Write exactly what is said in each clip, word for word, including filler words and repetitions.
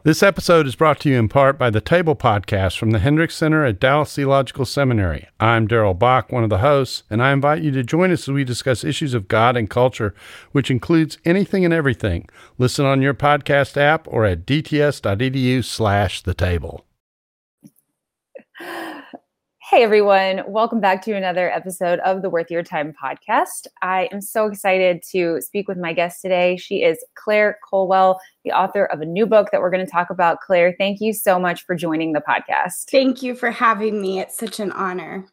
This episode is brought to you in part by the Table Podcast from the Hendricks Center at Dallas Theological Seminary. I'm Daryl Bach, one of the hosts, and I invite you to join us as we discuss issues of God and culture, which includes anything and everything. Listen on your podcast app or at dts.edu slash the table. Hey everyone, welcome back to another episode of the Worth Your Time podcast. I am so excited to speak with my guest today. She is Claire Colwell, the author of a new book that we're going to talk about. Claire, thank you so much for joining the podcast. Thank you for having me. It's such an honor.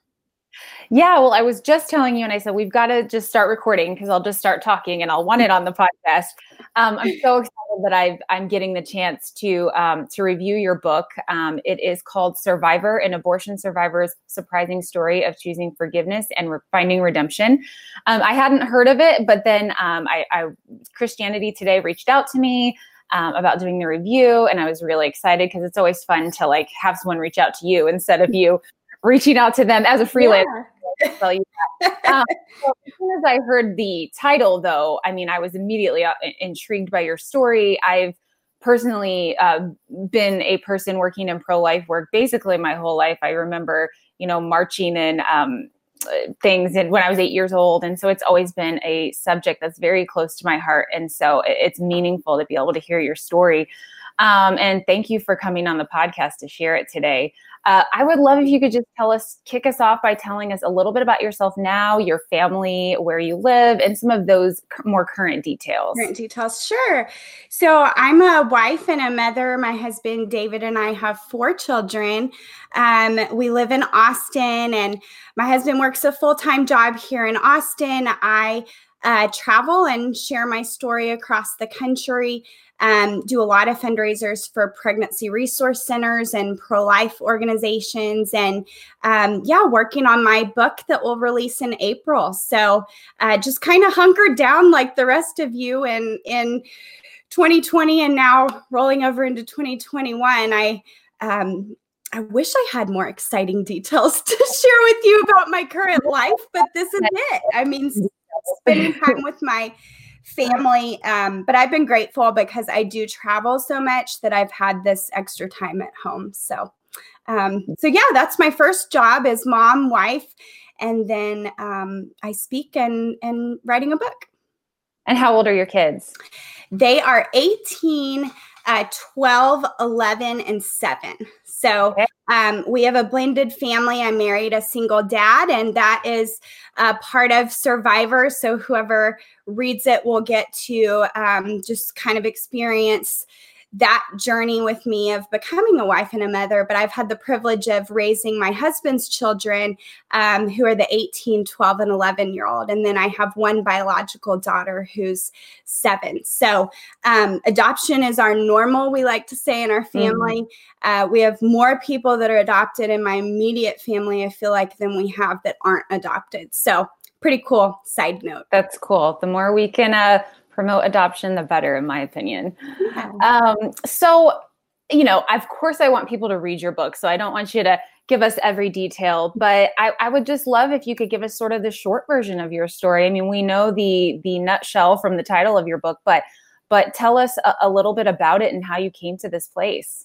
Yeah, well, I was just telling you, and I said, we've got to just start recording because I'll just start talking and I'll want it on the podcast. Um, I'm so excited that I've, I'm getting the chance to um, to review your book. Um, it is called Survivor, an Abortion Survivor's Surprising Story of Choosing Forgiveness and Re- Finding Redemption. Um, I hadn't heard of it, but then um, I, I Christianity Today reached out to me um, about doing the review, and I was really excited because it's always fun to like have someone reach out to you instead of you reaching out to them as a freelancer. Yeah. Tell you that. Um, so as soon as I heard the title, though, I mean, I was immediately uh, intrigued by your story. I've personally uh, been a person working in pro-life work basically my whole life. I remember, you know, marching in um, things and when I was eight years old. And so it's always been a subject that's very close to my heart. And so it's meaningful to be able to hear your story. Um, and thank you for coming on the podcast to share it today. Uh, I would love if you could just tell us, kick us off by telling us a little bit about yourself now, your family, where you live, and some of those more current details. Current details, sure. So I'm a wife and a mother. My husband, David, and I have four children. Um, we live in Austin, and my husband works a full-time job here in Austin. I uh, travel and share my story across the country. Um, do a lot of fundraisers for pregnancy resource centers and pro-life organizations, and um, yeah, working on my book that will release in April. So uh, just kind of hunkered down like the rest of you in, in twenty twenty and now rolling over into twenty twenty-one. I um, I wish I had more exciting details to share with you about my current life, but this is it. I mean, spending time with my family. Um, but I've been grateful because I do travel so much that I've had this extra time at home. So, um, so yeah, that's my first job as mom, wife. And then um, I speak and, and writing a book. And how old are your kids? They are eighteen, uh, twelve, eleven, and seven. So um, we have a blended family. I married a single dad, and that is uh, part of Survivor. So whoever reads it will get to um, just kind of experience that journey with me of becoming a wife and a mother. But I've had the privilege of raising my husband's children, um, who are the eighteen, twelve, and eleven year old. And then I have one biological daughter who's seven. So um, adoption is our normal, we like to say, in our family. Mm-hmm. Uh, we have more people that are adopted in my immediate family, I feel like, than we have that aren't adopted. So pretty cool side note. That's cool. The more we can uh, promote adoption, the better, in my opinion. Yeah. Um, so, you know, of course, I want people to read your book, so I don't want you to give us every detail, but I, I would just love if you could give us sort of the short version of your story. I mean, we know the the nutshell from the title of your book, but but tell us a, a little bit about it and how you came to this place.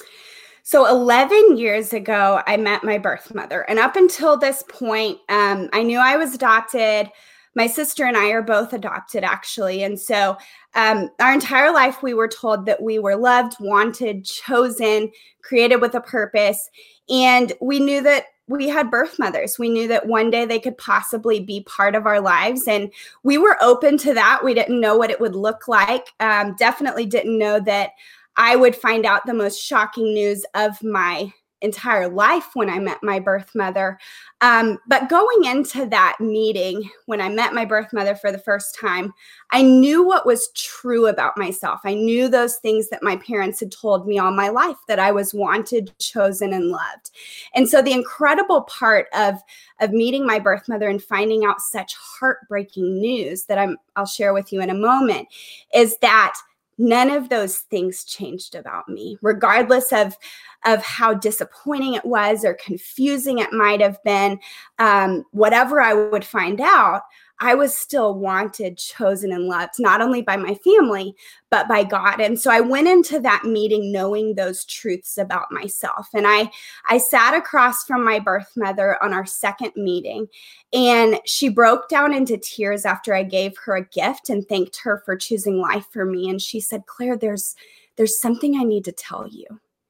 So eleven years ago, I met my birth mother. And up until this point, um, I knew I was adopted. My sister and I are both adopted, actually. And so um, our entire life, we were told that we were loved, wanted, chosen, created with a purpose. And we knew that we had birth mothers. We knew that one day they could possibly be part of our lives. And we were open to that. We didn't know what it would look like. Um, definitely didn't know that I would find out the most shocking news of my entire life when I met my birth mother. Um, but going into that meeting, when I met my birth mother for the first time, I knew what was true about myself. I knew those things that my parents had told me all my life, that I was wanted, chosen, and loved. And so the incredible part of, of meeting my birth mother and finding out such heartbreaking news that I'm, I'll share with you in a moment is that none of those things changed about me, regardless of, of how disappointing it was or confusing it might have been. Um, whatever I would find out, I was still wanted, chosen, and loved, not only by my family, but by God. And so I went into that meeting knowing those truths about myself. And I, I sat across from my birth mother on our second meeting, and she broke down into tears after I gave her a gift and thanked her for choosing life for me. And she said, Claire, there's, there's something I need to tell you.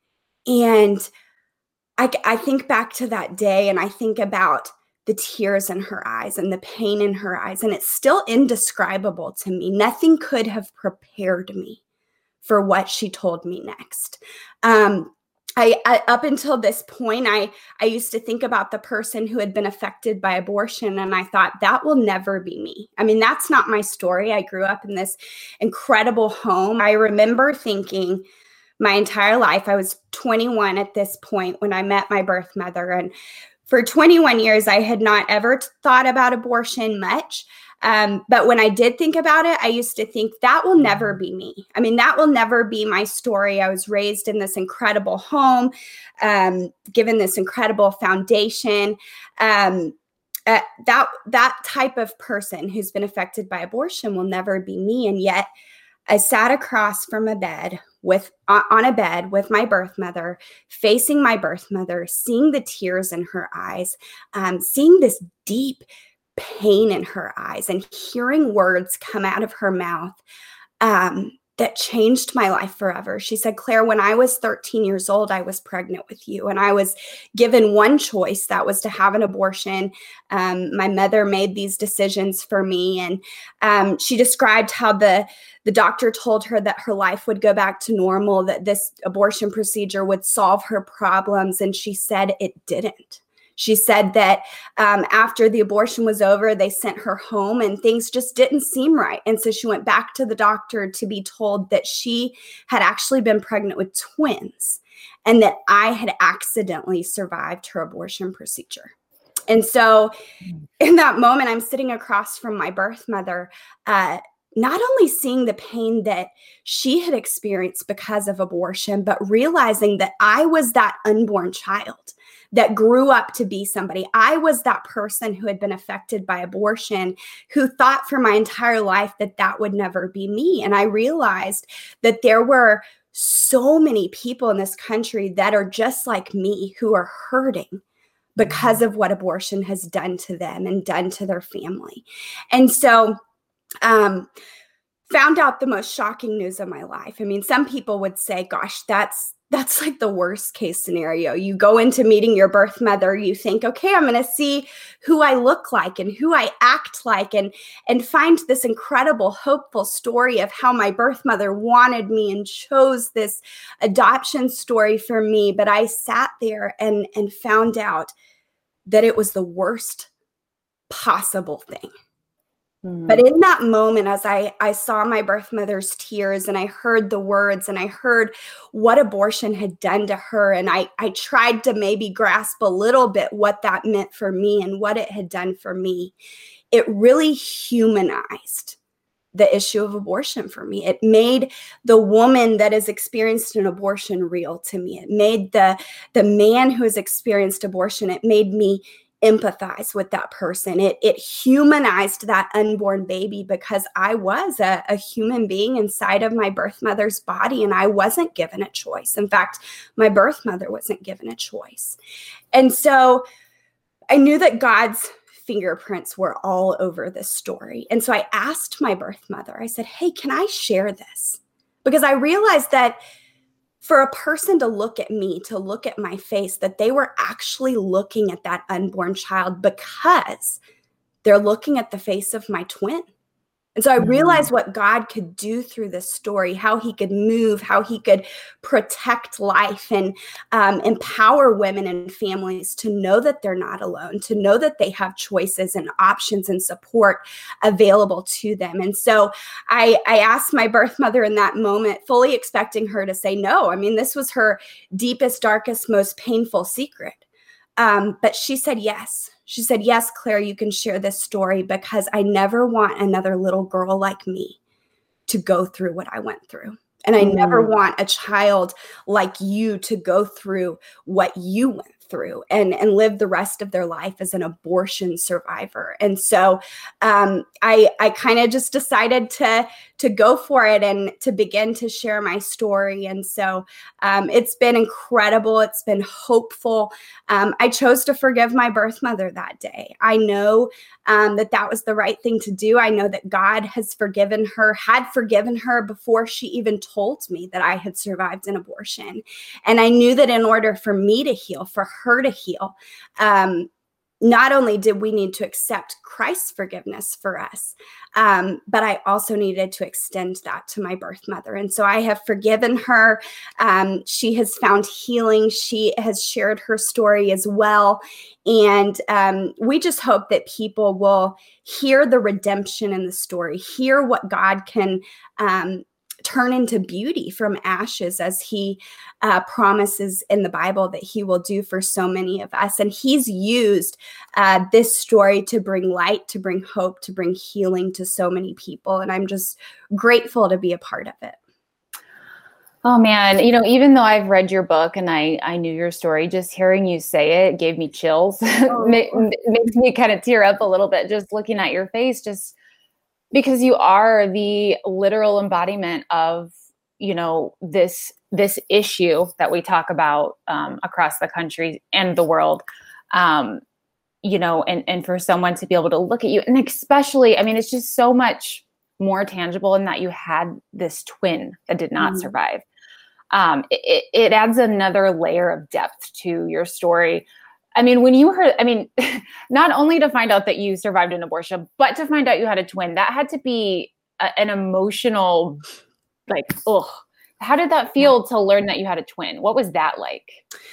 And I, I think back to that day, and I think about the tears in her eyes and the pain in her eyes, and it's still indescribable to me. Nothing could have prepared me for what she told me next. Um, I, I up until this point, I, I used to think about the person who had been affected by abortion, and I thought, that will never be me. I mean, that's not my story. I grew up in this incredible home. I remember thinking my entire life, I was twenty-one at this point when I met my birth mother, and for twenty-one years, I had not ever thought about abortion much. Um, but when I did think about it, I used to think that will never be me. I mean, that will never be my story. I was raised in this incredible home, um, given this incredible foundation. Um, uh, that, that type of person who's been affected by abortion will never be me. And yet I sat across from a bed with on a bed with my birth mother, facing my birth mother, seeing the tears in her eyes, um, seeing this deep pain in her eyes, and hearing words come out of her mouth um, that changed my life forever. She said, Claire, when I was thirteen years old, I was pregnant with you, and I was given one choice, that was to have an abortion. Um, my mother made these decisions for me, and um, she described how the The doctor told her that her life would go back to normal, that this abortion procedure would solve her problems. And she said it didn't. She said that um, after the abortion was over, they sent her home and things just didn't seem right. And so she went back to the doctor to be told that she had actually been pregnant with twins and that I had accidentally survived her abortion procedure. And so in that moment, I'm sitting across from my birth mother, uh, not only seeing the pain that she had experienced because of abortion, but realizing that I was that unborn child that grew up to be somebody. I was that person who had been affected by abortion, who thought for my entire life that that would never be me. And I realized that there were so many people in this country that are just like me, who are hurting because of what abortion has done to them and done to their family. And so Um, found out the most shocking news of my life. I mean, some people would say, gosh, that's that's like the worst case scenario. You go into meeting your birth mother, you think, okay, I'm going to see who I look like and who I act like, and, and find this incredible, hopeful story of how my birth mother wanted me and chose this adoption story for me. But I sat there and, and found out that it was the worst possible thing. But in that moment, as I, I saw my birth mother's tears and I heard the words and I heard what abortion had done to her, and I, I tried to maybe grasp a little bit what that meant for me and what it had done for me, it really humanized the issue of abortion for me. It made the woman that has experienced an abortion real to me. It made the, the man who has experienced abortion, it made me empathize with that person. It, it humanized that unborn baby, because I was a, a human being inside of my birth mother's body, and I wasn't given a choice. In fact, my birth mother wasn't given a choice. And so I knew that God's fingerprints were all over this story. And so I asked my birth mother, I said, hey, can I share this? Because I realized that for a person to look at me, to look at my face, that they were actually looking at that unborn child because they're looking at the face of my twin. And so I realized what God could do through this story, how he could move, how he could protect life and um, empower women and families to know that they're not alone, to know that they have choices and options and support available to them. And so I, I asked my birth mother in that moment, fully expecting her to say no. I mean, this was her deepest, darkest, most painful secret. Um, but she said yes. She said, yes, Claire, you can share this story, because I never want another little girl like me to go through what I went through. And I mm. never want a child like you to go through what you went through and, and live the rest of their life as an abortion survivor. And so um, I, I kind of just decided to, to go for it and to begin to share my story. And so um, it's been incredible. It's been hopeful. Um, I chose to forgive my birth mother that day. I know um, that that was the right thing to do. I know that God has forgiven her, had forgiven her before she even told me that I had survived an abortion. And I knew that in order for me to heal, for her to heal, um, not only did we need to accept Christ's forgiveness for us, um, but I also needed to extend that to my birth mother. And so I have forgiven her. Um, she has found healing. She has shared her story as well. And um, we just hope that people will hear the redemption in the story, hear what God can um, turn into beauty from ashes, as he uh, promises in the Bible that he will do for so many of us. And he's used uh, this story to bring light, to bring hope, to bring healing to so many people. And I'm just grateful to be a part of it. Oh man, you know, even though I've read your book and I, I knew your story, just hearing you say it gave me chills. Oh. It makes me kind of tear up a little bit just looking at your face, just because you are the literal embodiment of, you know, this this issue that we talk about um, across the country and the world, um, you know, and, and for someone to be able to look at you, and especially, I mean, it's just so much more tangible in that you had this twin that did not mm-hmm. survive. Um, it, it adds another layer of depth to your story. I mean, when you heard, I mean, not only to find out that you survived an abortion, but to find out you had a twin, that had to be a, an emotional, like, oh, how did that feel to learn that you had a twin? What was that like?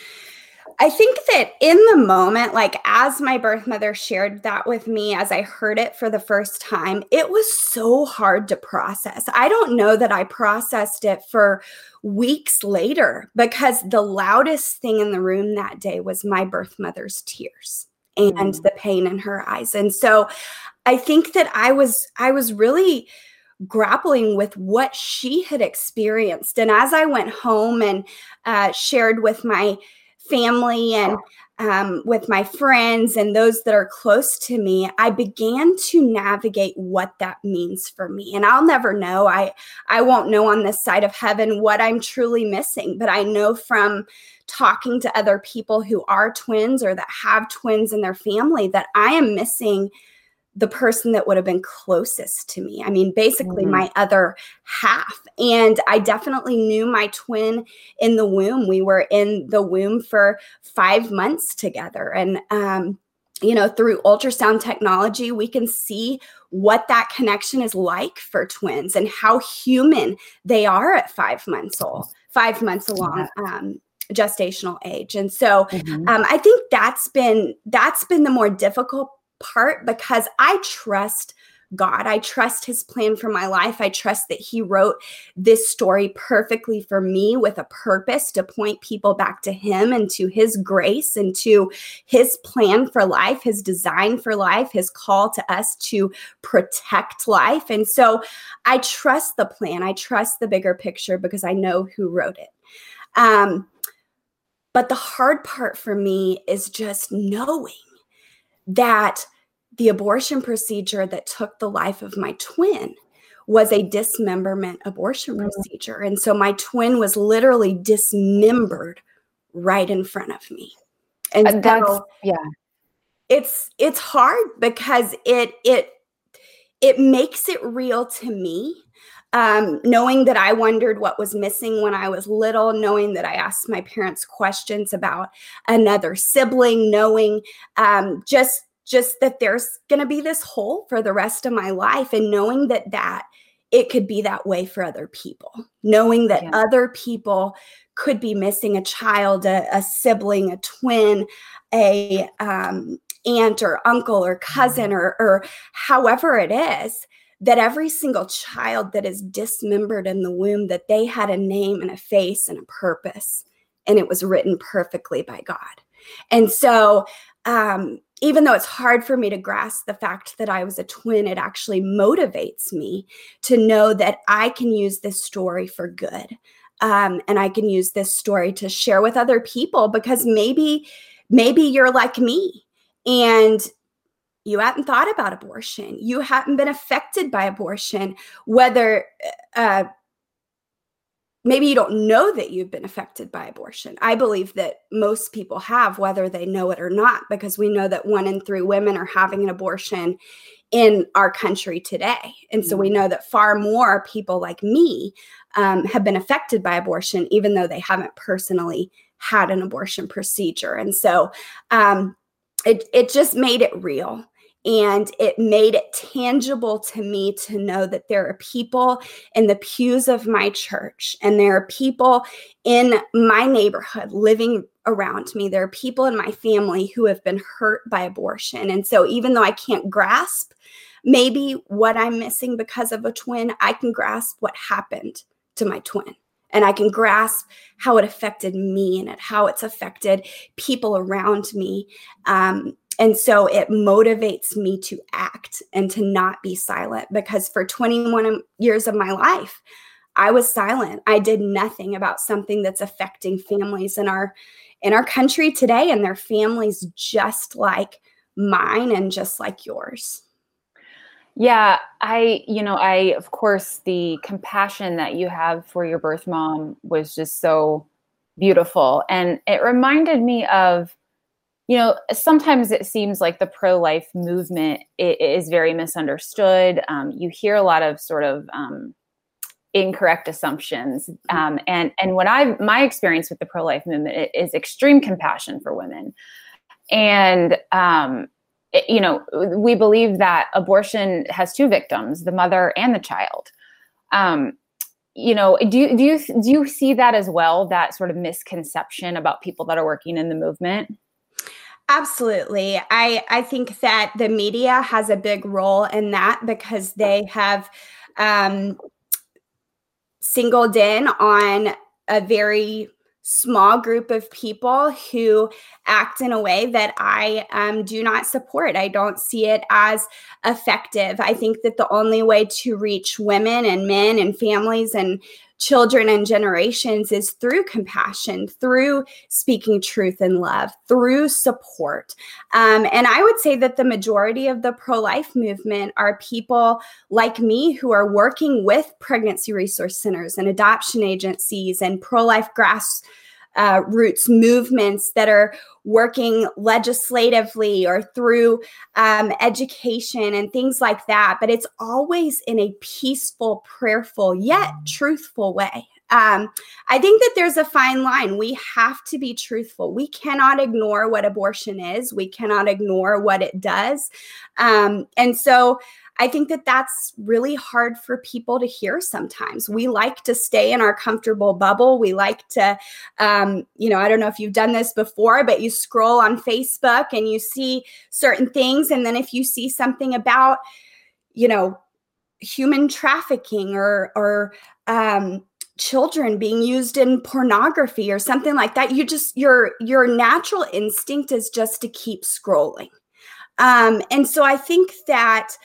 I think that in the moment, like as my birth mother shared that with me, as I heard it for the first time, it was so hard to process. I don't know that I processed it for weeks later, because the loudest thing in the room that day was my birth mother's tears and mm. the pain in her eyes. And so I think that I was, I was really grappling with what she had experienced. And as I went home and uh, shared with my family and um, with my friends and those that are close to me, I began to navigate what that means for me. And I'll never know. I, I won't know on this side of heaven what I'm truly missing, but I know from talking to other people who are twins or that have twins in their family that I am missing the person that would have been closest to me. I mean, basically mm-hmm. my other half. And I definitely knew my twin in the womb. We were in the womb for five months together. And, um, you know, through ultrasound technology, we can see what that connection is like for twins and how human they are at five months old, five months along. Um, gestational age. And so mm-hmm. um, I think that's been, that's been the more difficult part, because I trust God. I trust his plan for my life. I trust that he wrote this story perfectly for me with a purpose to point people back to him and to his grace and to his plan for life, his design for life, his call to us to protect life. And so I trust the plan. I trust the bigger picture because I know who wrote it. Um, but the hard part for me is just knowing that the abortion procedure that took the life of my twin was a dismemberment abortion mm-hmm. procedure. And so my twin was literally dismembered right in front of me. And uh, that's, so yeah, it's, it's hard because it, it, it makes it real to me. Um, knowing that I wondered what was missing when I was little, knowing that I asked my parents questions about another sibling, knowing um, just just that there's going to be this hole for the rest of my life, and knowing that that it could be that way for other people, knowing that yeah. other people could be missing a child, a, a sibling, a twin, a um, aunt or uncle or cousin mm-hmm. or, or however it is, that every single child that is dismembered in the womb, that they had a name and a face and a purpose, and it was written perfectly by God. And so um, even though it's hard for me to grasp the fact that I was a twin, it actually motivates me to know that I can use this story for good. Um, and I can use this story to share with other people, because maybe maybe you're like me and you hadn't thought about abortion. You hadn't been affected by abortion, whether uh, maybe you don't know that you've been affected by abortion. I believe that most people have, whether they know it or not, because we know that one in three women are having an abortion in our country today. And so we know that far more people like me um, have been affected by abortion, even though they haven't personally had an abortion procedure. And so um, it, it just made it real. And it made it tangible to me to know that there are people in the pews of my church, and there are people in my neighborhood living around me. There are people in my family who have been hurt by abortion. And so even though I can't grasp maybe what I'm missing because of a twin, I can grasp what happened to my twin. And I can grasp how it affected me and how it's affected people around me. Um, And so it motivates me to act and to not be silent, because for twenty-one years of my life, I was silent. I did nothing about something that's affecting families in our in our country today, and their families just like mine and just like yours. Yeah, I, you know, I, of course, the compassion that you have for your birth mom was just so beautiful. And it reminded me of, you know, sometimes it seems like the pro-life movement is very misunderstood. Um, you hear a lot of sort of um, incorrect assumptions. Um, and and what I my experience with the pro-life movement is extreme compassion for women. And, um, it, you know, we believe that abortion has two victims, the mother and the child. Um, you know, do you, do you, do you see that as well, that sort of misconception about people that are working in the movement? Absolutely. I, I think that the media has a big role in that, because they have um, singled in on a very small group of people who act in a way that I um, do not support. I don't see it as effective. I think that the only way to reach women and men and families and children and generations is through compassion, through speaking truth and love, through support. Um, and I would say that the majority of the pro-life movement are people like me who are working with pregnancy resource centers and adoption agencies and pro-life grass Uh, roots movements that are working legislatively or through um, education and things like that. But it's always in a peaceful, prayerful, yet truthful way. Um, I think that there's a fine line. We have to be truthful. We cannot ignore what abortion is. We cannot ignore what it does. Um, and so I think that that's really hard for people to hear sometimes. We like to stay in our comfortable bubble. We like to, um, you know, I don't know if you've done this before, but you scroll on Facebook and you see certain things. And then if you see something about, you know, human trafficking or, or, um, children being used in pornography or something like that, you just, your, your natural instinct is just to keep scrolling. Um, and so I think that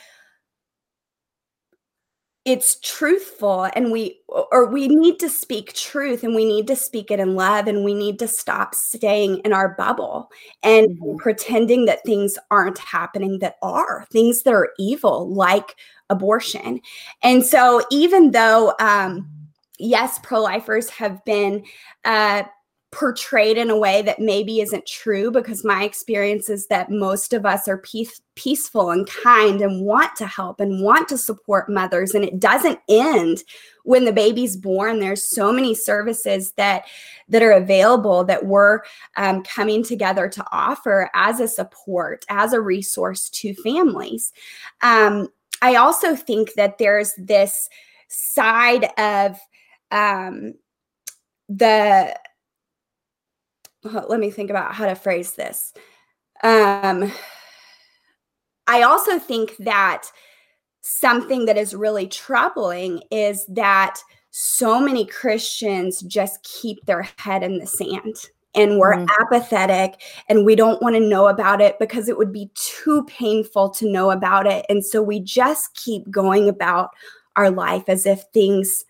it's truthful, and we, or we need to speak truth, and we need to speak it in love, and we need to stop staying in our bubble and mm-hmm. pretending that things aren't happening that are, things that are evil, like abortion. And so even though, um, yes, pro-lifers have been uh, portrayed in a way that maybe isn't true, because my experience is that most of us are peace, peaceful and kind and want to help and want to support mothers. And it doesn't end when the baby's born. There's so many services that, that are available that we're um, coming together to offer as a support, as a resource to families. Um, I also think that there's this side of um, the let me think about how to phrase this. Um, I also think that something that is really troubling is that so many Christians just keep their head in the sand, and we're mm. apathetic, and we don't want to know about it because it would be too painful to know about it. And so we just keep going about our life as if things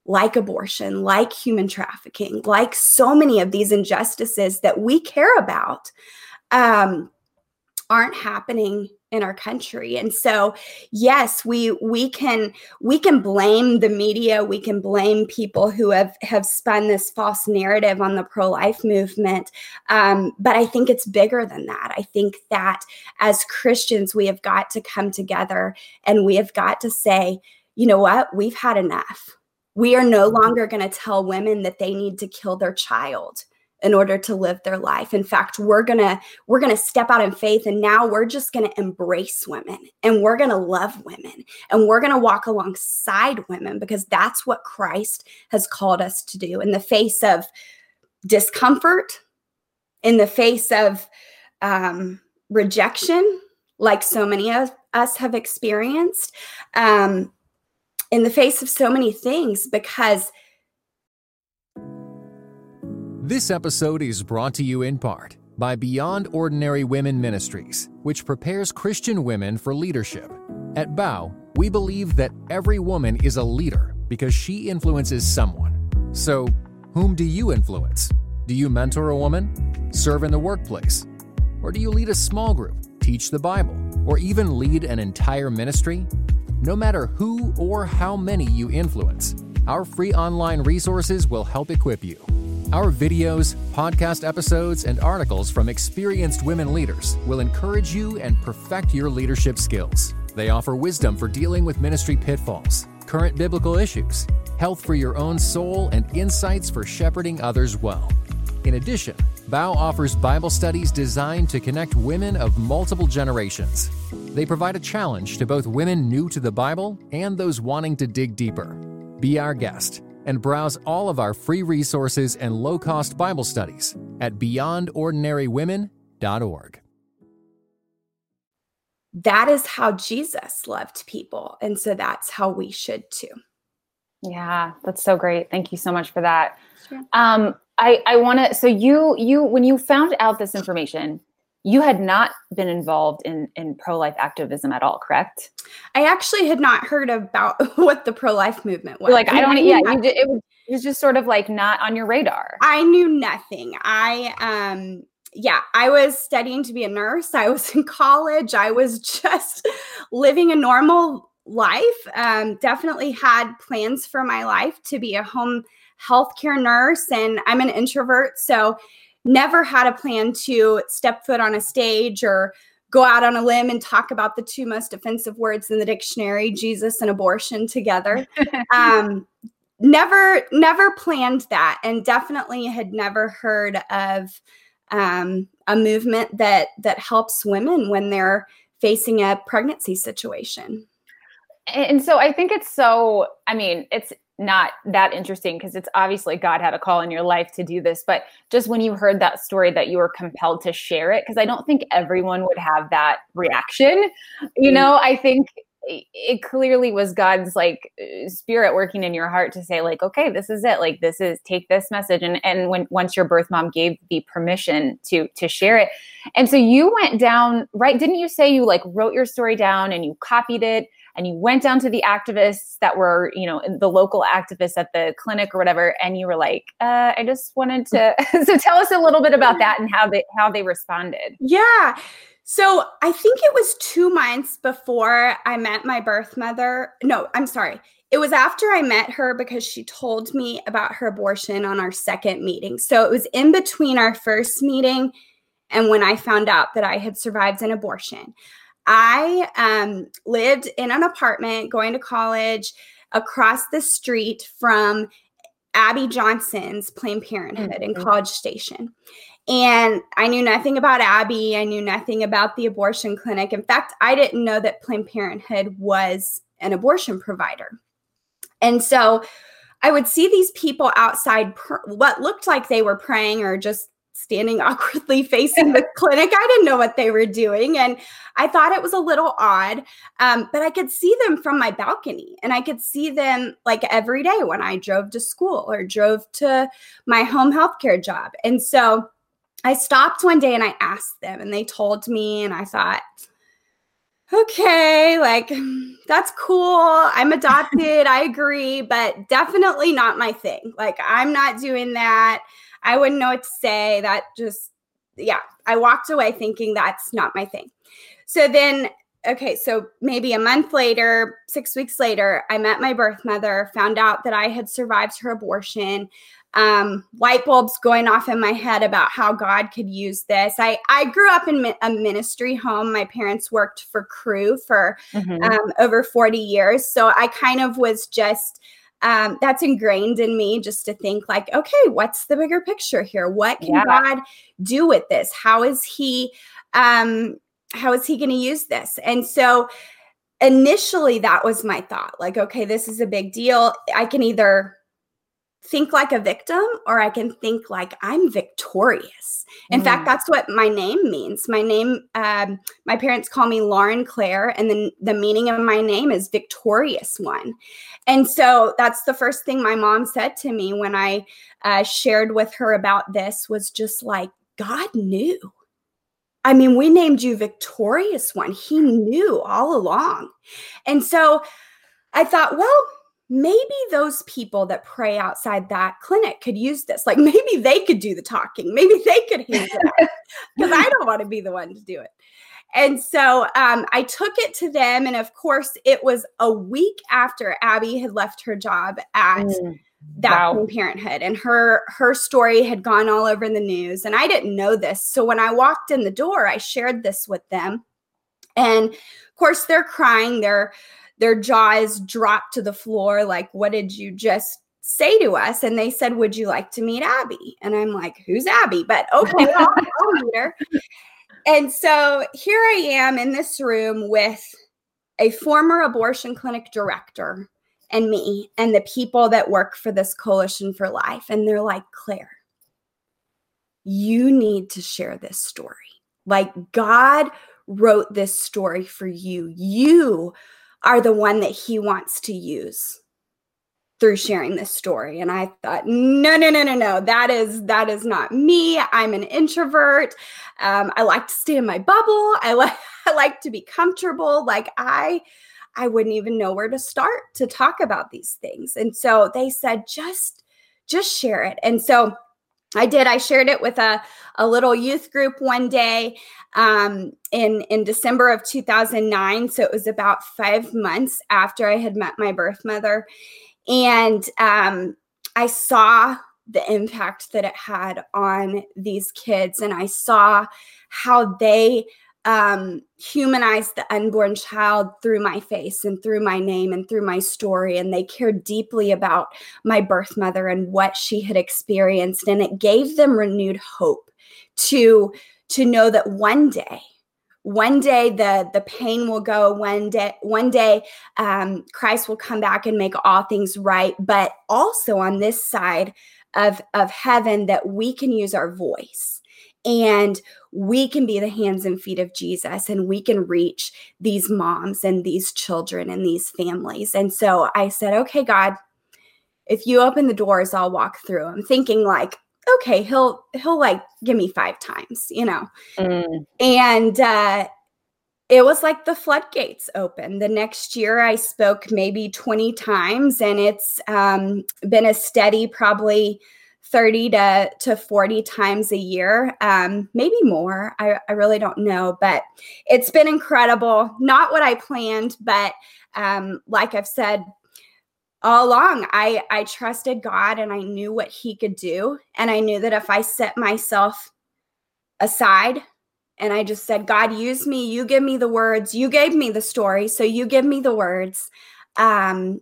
like abortion, like human trafficking, like so many of these injustices that we care about, um, aren't happening in our country. And so, yes, we we can we can blame the media, we can blame people who have have spun this false narrative on the pro-life movement. Um, but I think it's bigger than that. I think that as Christians, we have got to come together and we have got to say, you know what, we've had enough. We are no longer going to tell women that they need to kill their child in order to live their life. In fact, we're going to we're going to step out in faith, and now we're just going to embrace women, and we're going to love women, and we're going to walk alongside women, because that's what Christ has called us to do in the face of discomfort, in the face of um, rejection, like so many of us have experienced, um, in the face of so many things, because this episode is brought to you in part by Beyond Ordinary Women Ministries, which prepares Christian women for leadership. At B O W, we believe that every woman is a leader because she influences someone. So, whom do you influence? Do you mentor a woman? Serve in the workplace? Or do you lead a small group, teach the Bible, or even lead an entire ministry? No matter who or how many you influence, our free online resources will help equip you. Our videos, podcast episodes, and articles from experienced women leaders will encourage you and perfect your leadership skills. They offer wisdom for dealing with ministry pitfalls, current biblical issues, health for your own soul, and insights for shepherding others well. In addition, B O W offers Bible studies designed to connect women of multiple generations. They provide a challenge to both women new to the Bible and those wanting to dig deeper. Be our guest and browse all of our free resources and low-cost Bible studies at beyond ordinary women dot org. That is how Jesus loved people, and so that's how we should too. Yeah, that's so great. Thank you so much for that. Sure. Um, I, I want to, so you, you, when you found out this information, you had not been involved in, in pro-life activism at all, correct? I actually had not heard about what the pro-life movement was. You're like, I don't, yeah, you did, it was, it was just sort of like not on your radar. I knew nothing. I, um, yeah, I was studying to be a nurse. I was in college. I was just living a normal life. Um, definitely had plans for my life to be a home healthcare nurse, and I'm an introvert, so never had a plan to step foot on a stage or go out on a limb and talk about the two most offensive words in the dictionary, Jesus and abortion, together. um, never, never planned that, and definitely had never heard of um, a movement that that helps women when they're facing a pregnancy situation. And so I think it's so, I mean, it's not that interesting because it's obviously God had a call in your life to do this, but just when you heard that story that you were compelled to share it, because I don't think everyone would have that reaction. You know, I think it clearly was God's like spirit working in your heart to say like, okay, this is it. Like, this is, take this message. And, and when, once your birth mom gave the permission to, to share it. And so you went down, right? Didn't you say you like wrote your story down and you copied it and you went down to the activists that were, you know, the local activists at the clinic or whatever. And you were like, uh, I just wanted to, so tell us a little bit about that and how they, how they responded. Yeah. So I think it was two months before I met my birth mother. No, I'm sorry. It was after I met her because she told me about her abortion on our second meeting. So it was in between our first meeting and when I found out that I had survived an abortion. I um, lived in an apartment going to college across the street from Abby Johnson's Planned Parenthood mm-hmm. in College Station. And I knew nothing about Abby. I knew nothing about the abortion clinic. In fact, I didn't know that Planned Parenthood was an abortion provider. And so I would see these people outside, pr- what looked like they were praying or just standing awkwardly facing the clinic. I didn't know what they were doing. And I thought it was a little odd, um, but I could see them from my balcony and I could see them like every day when I drove to school or drove to my home healthcare job. And so I stopped one day and I asked them and they told me, and I thought, okay, like, that's cool. I'm adopted. I agree, but definitely not my thing. Like, I'm not doing that. I wouldn't know what to say. That just, yeah, I walked away thinking that's not my thing. So then, okay, so maybe a month later, six weeks later, I met my birth mother, found out that I had survived her abortion. Um, light bulbs going off in my head about how God could use this. I, I grew up in a ministry home. My parents worked for Cru for mm-hmm. um, over forty years. So I kind of was just, um, that's ingrained in me just to think like, okay, what's the bigger picture here? What can yeah. God do with this? How is he, um, how is he going to use this? And so initially that was my thought, like, okay, this is a big deal. I can either think like a victim or I can think like I'm victorious. In mm. fact, that's what my name means. My name, um, my parents call me Lauren Claire, and then the meaning of my name is victorious one. And so that's the first thing my mom said to me when I uh, shared with her about this, was just like, God knew. I mean, we named you Victorious One. He knew all along. And so I thought, well, maybe those people that pray outside that clinic could use this. Like, maybe they could do the talking. Maybe they could handle it, because I don't want to be the one to do it. And so um, I took it to them. And of course, it was a week after Abby had left her job at mm. that wow. Planned Parenthood, and her her story had gone all over the news, and I didn't know this. So when I walked in the door, I shared this with them, and of course they're crying. Their their jaws dropped to the floor, like, what did you just say to us? And they said, would you like to meet Abby? And I'm like, who's Abby? But okay, I'll, I'll meet her. And so here I am in this room with a former abortion clinic director and me and the people that work for this Coalition for Life. And they're like, Claire, you need to share this story. Like, God wrote this story for you. You are the one that he wants to use through sharing this story. And I thought, no, no, no, no, no, that is, that is not me. I'm an introvert. Um, I like to stay in my bubble. I like, I like to be comfortable. Like I, I wouldn't even know where to start to talk about these things. And so they said, just, just share it. And so I did. I shared it with a, a little youth group one day um, in, in December of two thousand nine. So it was about five months after I had met my birth mother. And um, I saw the impact that it had on these kids. And I saw how they um, humanized the unborn child through my face and through my name and through my story. And they cared deeply about my birth mother and what she had experienced. And it gave them renewed hope to, to know that one day, One day the, the pain will go. One day, one day um, Christ will come back and make all things right. But also on this side of, of heaven, that we can use our voice and we can be the hands and feet of Jesus, and we can reach these moms and these children and these families. And so I said, okay, God, if you open the doors, I'll walk through. I'm thinking like, okay, he'll, he'll like give me five times, you know? Mm. And, uh, it was like the floodgates open. The next year I spoke maybe twenty times, and it's, um, been a steady, probably thirty to forty times a year. Um, maybe more. I, I really don't know, but it's been incredible. Not what I planned, but, um, like I've said, all along, I, I trusted God, and I knew what he could do. And I knew that if I set myself aside and I just said, God, use me, you give me the words, you gave me the story, so you give me the words, um,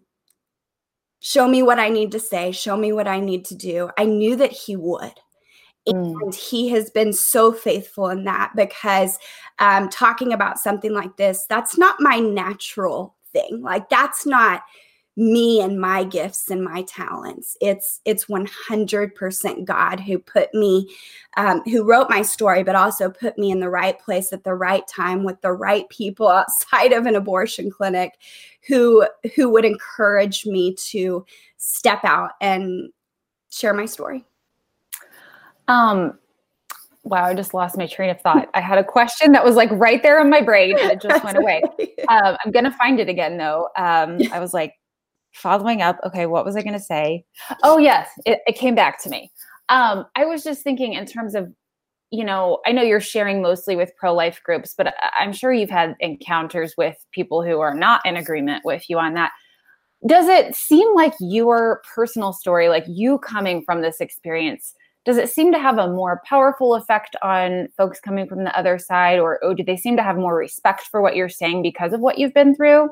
show me what I need to say, show me what I need to do. I knew that he would. Mm. And he has been so faithful in that, because um, talking about something like this, that's not my natural thing. Like, that's not me and my gifts and my talents. It's it's one hundred percent God who put me, um, who wrote my story, but also put me in the right place at the right time with the right people outside of an abortion clinic who who would encourage me to step out and share my story. Um, wow, I just lost my train of thought. I had a question that was like right there in my brain and it just went away. Um, I'm going to find it again though. Um, I was like following up. Okay. What was I going to say? Oh yes. It, it came back to me. Um, I was just thinking in terms of, you know, I know you're sharing mostly with pro-life groups, but I'm sure you've had encounters with people who are not in agreement with you on that. Does it seem like your personal story, like you coming from this experience, does it seem to have a more powerful effect on folks coming from the other side, or, or do they seem to have more respect for what you're saying because of what you've been through?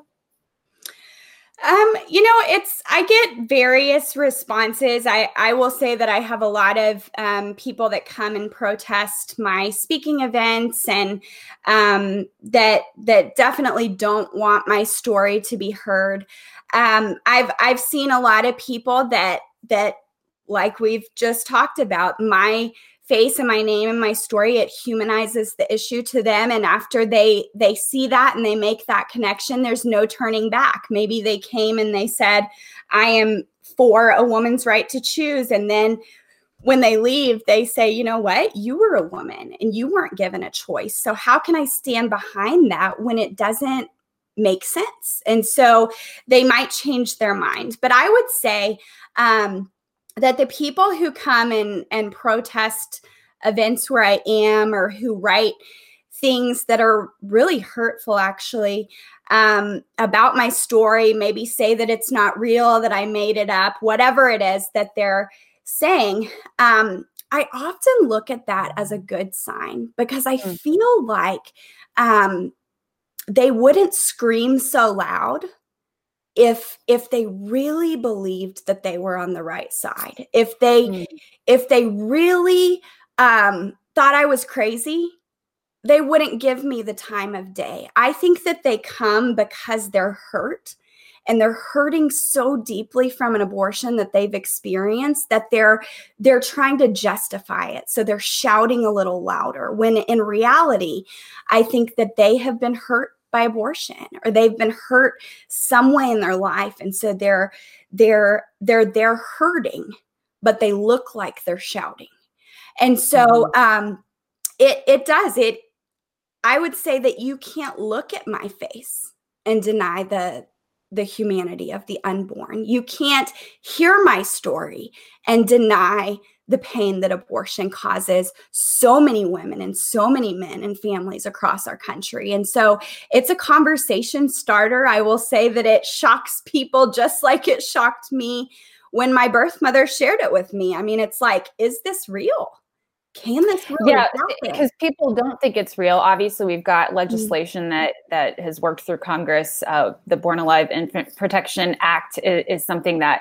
Um, you know, it's, I get various responses. I, I will say that I have a lot of um, people that come and protest my speaking events and um, that, that definitely don't want my story to be heard. Um, I've, I've seen a lot of people that, that, like we've just talked about, my face and my name and my story, it humanizes the issue to them. And after they they see that and they make that connection, there's no turning back. Maybe they came and they said, I am for a woman's right to choose. And then when they leave, they say, you know what, you were a woman and you weren't given a choice. So how can I stand behind that when it doesn't make sense? And so they might change their mind. But I would say, um, that the people who come and, and protest events where I am, or who write things that are really hurtful, actually, um, about my story, maybe say that it's not real, that I made it up, whatever it is that they're saying, um, I often look at that as a good sign, because I mm. feel like um, they wouldn't scream so loud if if they really believed that they were on the right side, if they mm. if they really um, thought I was crazy, they wouldn't give me the time of day. I think that they come because they're hurt, and they're hurting so deeply from an abortion that they've experienced that they're they're trying to justify it. So they're shouting a little louder, when in reality, I think that they have been hurt by abortion, or they've been hurt some way in their life. And so they're, they're, they're, they're hurting, but they look like they're shouting. And so um, it, it does it. I would say that you can't look at my face and deny the, the humanity of the unborn. You can't hear my story and deny the pain that abortion causes so many women and so many men and families across our country. And so it's a conversation starter. I will say that it shocks people just like it shocked me when my birth mother shared it with me. I mean, it's like, is this real? Can this really yeah, happen? Because people don't think it's real. Obviously, we've got legislation mm-hmm. that that has worked through Congress. Uh, the Born Alive Infant Protection Act is, is something that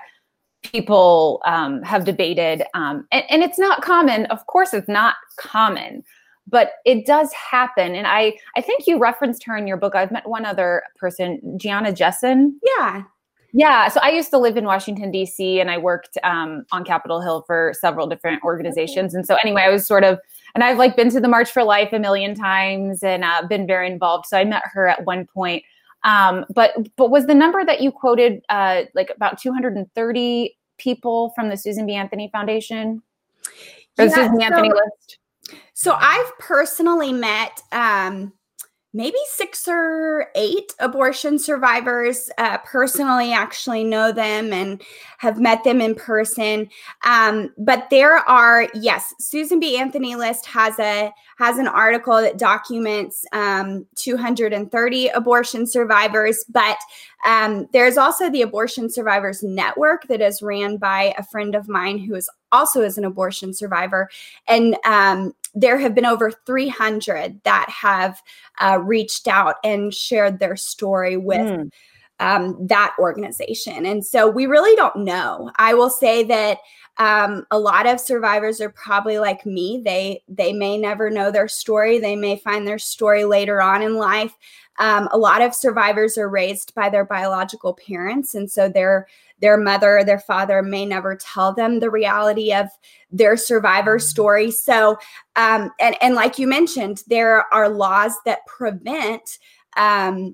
people um, have debated. Um, and, and it's not common. Of course, it's not common, but it does happen. And I, I think you referenced her in your book. I've met one other person, Gianna Jessen. Yeah. Yeah. So I used to live in Washington, D C, and I worked um, on Capitol Hill for several different organizations. And so anyway, I was sort of, and I've like been to the March for Life a million times and uh, been very involved. So I met her at one point. Um, but but was the number that you quoted uh, like about two hundred thirty people from the Susan B. Anthony Foundation? Or the yeah, Susan B. Anthony so, list? So I've personally met um, maybe six or eight abortion survivors. Uh, personally, actually know them and have met them in person. Um, but there are, yes, Susan B. Anthony list has a has an article that documents um, two hundred thirty abortion survivors. But um, there's also the Abortion Survivors Network that is ran by a friend of mine who is also is an abortion survivor. And um, there have been over three hundred that have uh, reached out and shared their story with mm. um, that organization. And so we really don't know. I will say that um, a lot of survivors are probably like me. They, they may never know their story. They may find their story later on in life. Um, a lot of survivors are raised by their biological parents. And so their, their mother or their father may never tell them the reality of their survivor story. So, um, and, and like you mentioned, there are laws that prevent um,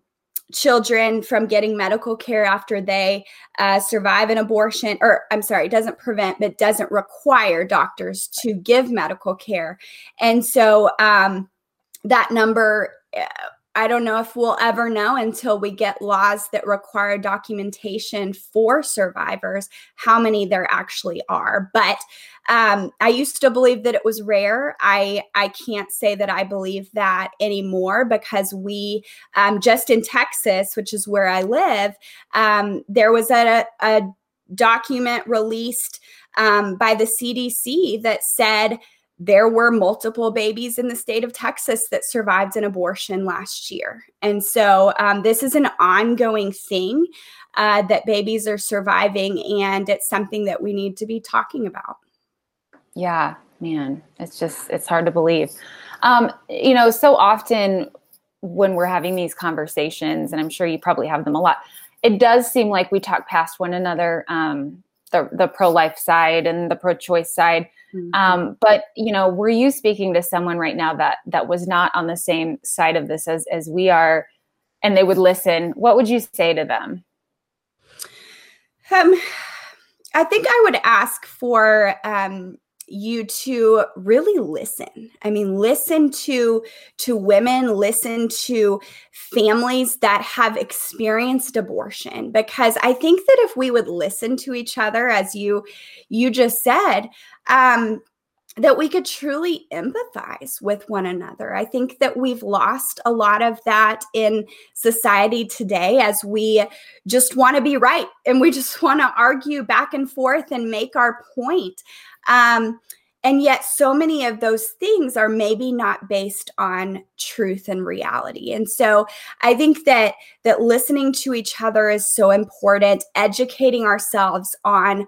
children from getting medical care after they uh, survive an abortion, or I'm sorry, it doesn't prevent, but doesn't require doctors to give medical care. And so um, that number, uh, I don't know if we'll ever know until we get laws that require documentation for survivors, how many there actually are. But um, I used to believe that it was rare. I, I can't say that I believe that anymore, because we, um, just in Texas, which is where I live, um, there was a, a document released um, by the C D C that said there were multiple babies in the state of Texas that survived an abortion last year. And so um, this is an ongoing thing uh, that babies are surviving, and it's something that we need to be talking about. Yeah, man, it's just, it's hard to believe. Um, you know, so often when we're having these conversations, and I'm sure you probably have them a lot, it does seem like we talk past one another, um, the, the pro-life side and the pro-choice side. Mm-hmm. Um, but, you know, were you speaking to someone right now that, that was not on the same side of this as, as we are, and they would listen? What would you say to them? Um, I think I would ask for, um, you to really listen. I mean, listen to, to women, listen to families that have experienced abortion, because I think that if we would listen to each other, as you, you just said, um, that we could truly empathize with one another. I think that we've lost a lot of that in society today, as we just want to be right and we just want to argue back and forth and make our point. Um, and yet so many of those things are maybe not based on truth and reality. And so I think that that listening to each other is so important, educating ourselves on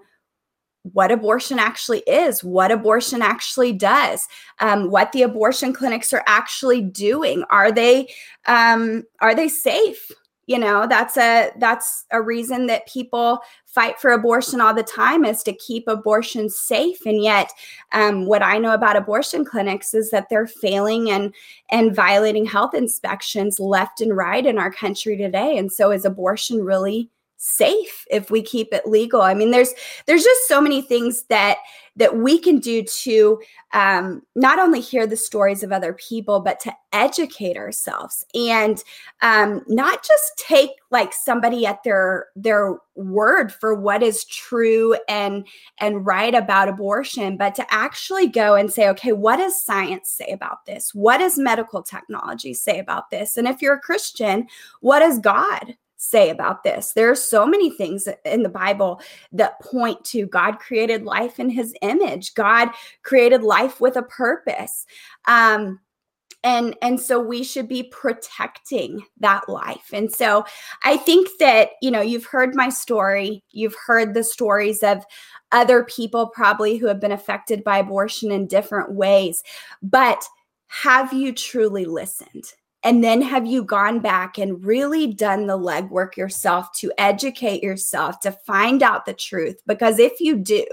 what abortion actually is, what abortion actually does, um, what the abortion clinics are actually doing. Are they um, are they safe? You know, that's a that's a reason that people fight for abortion all the time, is to keep abortion safe. And yet, um, what I know about abortion clinics is that they're failing and and violating health inspections left and right in our country today. And so, is abortion really safe if we keep it legal? I mean, there's there's just so many things that that we can do to um, not only hear the stories of other people, but to educate ourselves, and um, not just take like somebody at their their word for what is true and and right about abortion, but to actually go and say, okay, what does science say about this? What does medical technology say about this? And if you're a Christian, what does God say about this? There are so many things in the Bible that point to God created life in his image. God created life with a purpose. Um, and, and so we should be protecting that life. And so I think that, you know, you've heard my story. You've heard the stories of other people probably who have been affected by abortion in different ways. But have you truly listened? And then have you gone back and really done the legwork yourself to educate yourself, to find out the truth? Because if you do,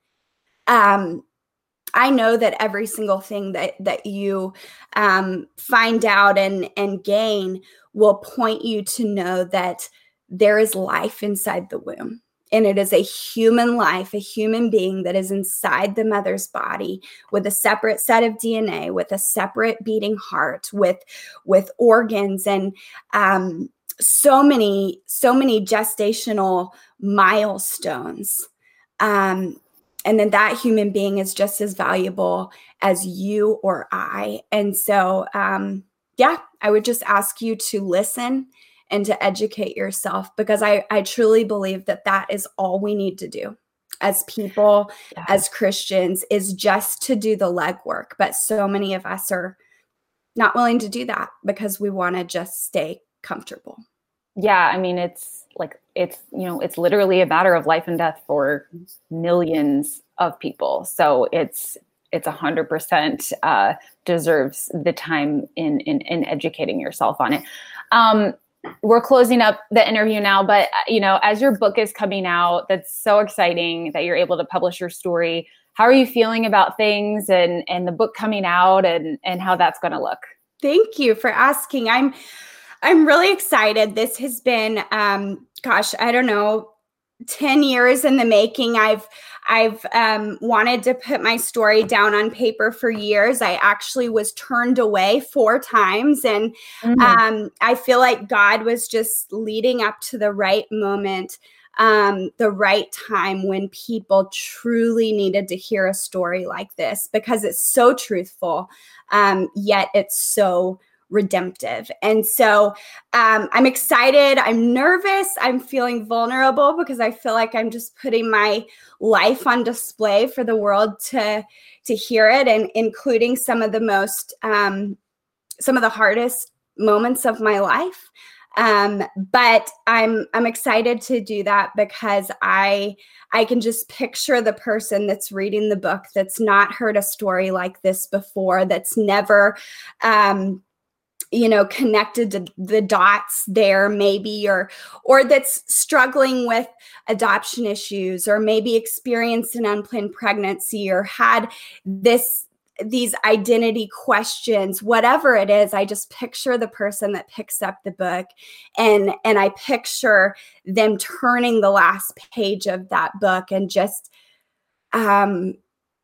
um, I know that every single thing that that you um, find out and, and gain will point you to know that there is life inside the womb. And it is a human life, a human being that is inside the mother's body with a separate set of D N A, with a separate beating heart, with, with organs, and um, so many, so many gestational milestones. Um, and then that human being is just as valuable as you or I. And so, um, yeah, I would just ask you to listen and to educate yourself, because I, I truly believe that that is all we need to do as people, yeah. as Christians, is just to do the legwork. But so many of us are not willing to do that because we want to just stay comfortable. Yeah. I mean, it's like, it's, you know, it's literally a matter of life and death for millions of people. So it's, it's a hundred percent uh, deserves the time in, in, in educating yourself on it. Um, We're closing up the interview now, but, you know, as your book is coming out, that's so exciting that you're able to publish your story. How are you feeling about things and, and the book coming out and, and how that's going to look? Thank you for asking. I'm, I'm really excited. This has been, um, gosh, I don't know, ten years in the making. I've I've um, wanted to put my story down on paper for years. I actually was turned away four times. And mm-hmm. um, I feel like God was just leading up to the right moment, um, the right time when people truly needed to hear a story like this, because it's so truthful, um, yet it's so redemptive. And so um, I'm excited. I'm nervous. I'm feeling vulnerable because I feel like I'm just putting my life on display for the world to, to hear it, and including some of the most, um, some of the hardest moments of my life. Um, but I'm, I'm excited to do that because I, I can just picture the person that's reading the book that's not heard a story like this before, that's never, um, you know, connected to the dots there maybe, or, or that's struggling with adoption issues, or maybe experienced an unplanned pregnancy, or had this, these identity questions, whatever it is. I just picture the person that picks up the book, and, and I picture them turning the last page of that book, and just, um,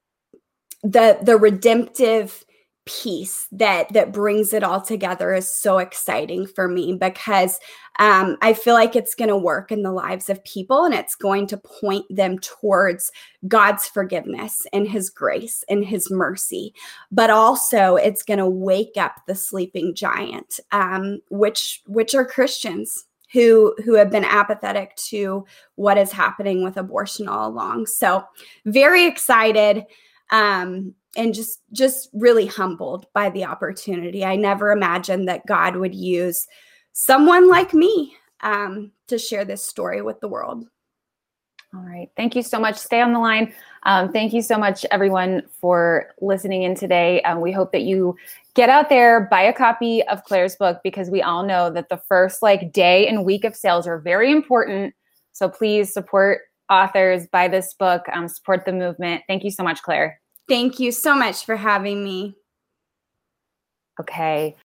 the, the redemptive piece that that brings it all together is so exciting for me, because um, I feel like it's going to work in the lives of people, and it's going to point them towards God's forgiveness and his grace and his mercy. But also it's going to wake up the sleeping giant, um, which which are Christians who who have been apathetic to what is happening with abortion all along. So very excited. Um, and just, just really humbled by the opportunity. I never imagined that God would use someone like me um, to share this story with the world. All right. Thank you so much. Stay on the line. Um, thank you so much, everyone, for listening in today. Um, we hope that you get out there, buy a copy of Claire's book, because we all know that the first like day and week of sales are very important. So please support authors, buy this book, um, support the movement. Thank you so much, Claire. Thank you so much for having me. Okay.